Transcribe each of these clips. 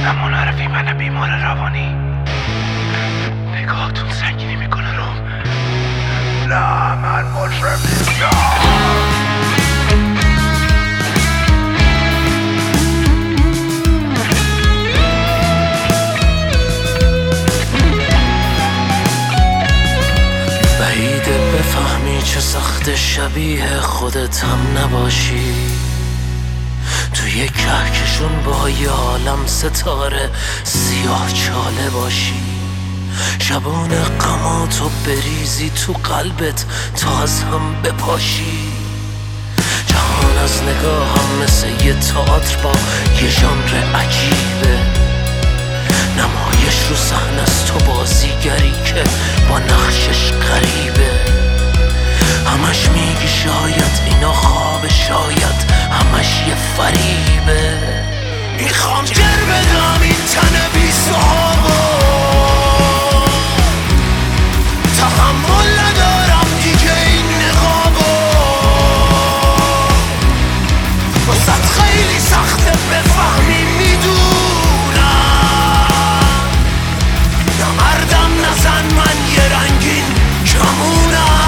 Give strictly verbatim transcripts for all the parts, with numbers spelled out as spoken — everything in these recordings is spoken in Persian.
زمان عرفی من بیمار روانی، نگاهتون سنگینی میکنه روم. نه من مجرم نیستم. بعیده بفهمی چه سخت شبیه خودت هم نباشی، توی کهکشون با یه عالم ستاره سیاه چاله باشی، شبون غماتو بریزی تو قلبت تا از هم بپاشی. جهان از نگاه هم مثل یه تئاتر با یه ژانر عجیبه، نمایش رو صحنه است تو بازیگری که با نقشش غریبه. همش میگی شاید اینا خواب، شاید همش یه فریبه. میخوام جر بدم این تن بی صحابو، تحمل ندارم دیگه این نقابو. واسه خیلی سخته بفهمی میدونم، نه مردم نزن من یه رنگین کمونم.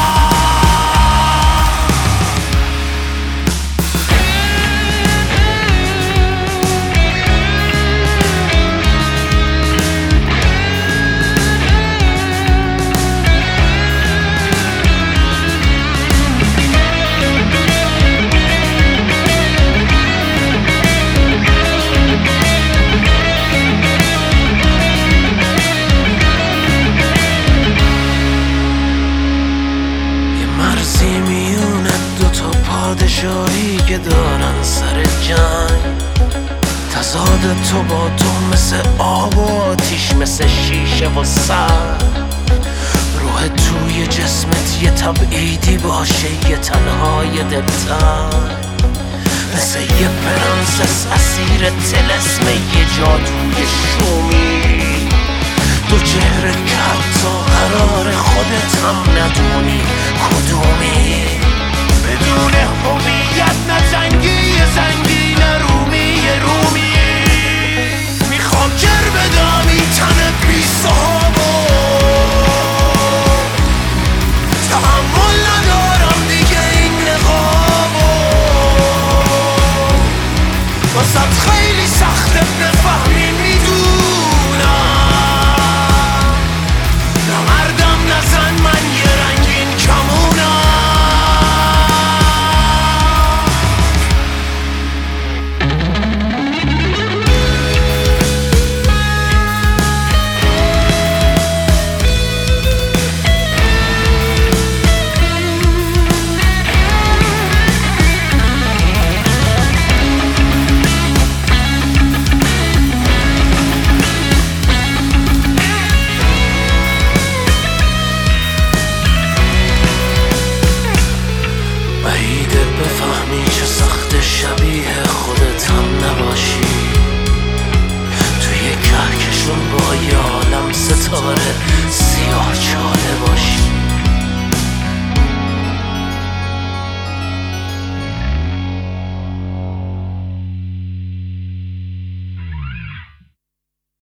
پادشاهی که دارن سر جنگ، تضاد تو با تو مثل آب و آتیش، مثل شیشه و سر. روح توی جسمت یه تبعیدی باشه، یه تنهای دلتن، مثل یه پرنسس اسیر طلسم یه جادوی شومی. دو چهره که حتی قرار خودت هم ندونی کدومی. بدون هویت نه زنگی زنگی نه رومی رومی. میخوام جر بدم این تن بی صحابو، تحمل ندارم دیگه این نقابو. واسه خیلی سخته بفهمی میدونم، نه مردم نزن من یه رنگین کمونم. بفهمی چه سخت شبیه خودت هم نباشی، توی کهکشون با یه عالم ستاره سیاه چاله